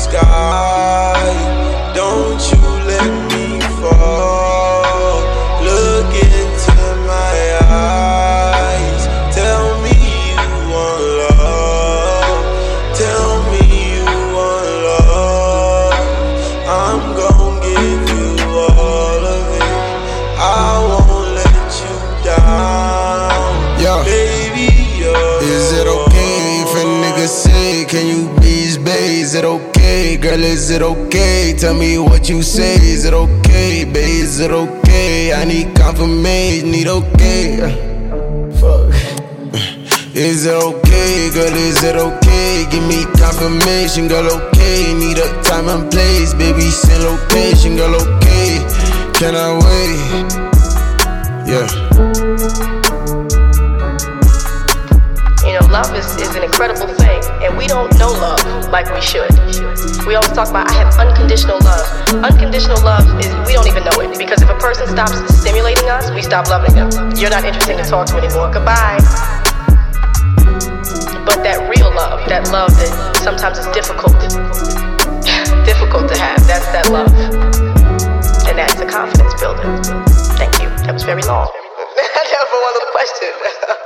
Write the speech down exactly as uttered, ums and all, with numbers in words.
sky. Don't you let me fall. Look into my eyes. Tell me you want love. Tell me you want love. I'm gon' give you all of it. I won't let you down. Yeah. Baby, you're Is it okay if a nigga say, can you be his bae? Is it okay, girl, is it okay? Tell me what you say, is it okay, babe, is it okay? I need confirmation, need okay. Fuck. Is it okay, girl, is it okay? Give me confirmation, girl, okay. Need a time and place, baby, send location, girl, okay. Can I wait? Yeah. You know, love is, is an incredible thing, and we don't know love like we should. We always talk about, I have unconditional love. Unconditional love is, we don't even know it, because if a person stops stimulating us, we stop loving them. You're not interesting to talk to anymore, goodbye. But that real love, that love that sometimes is difficult, difficult to have, that's that love. And that's a confidence builder. Thank you, that was very long. I have one little question.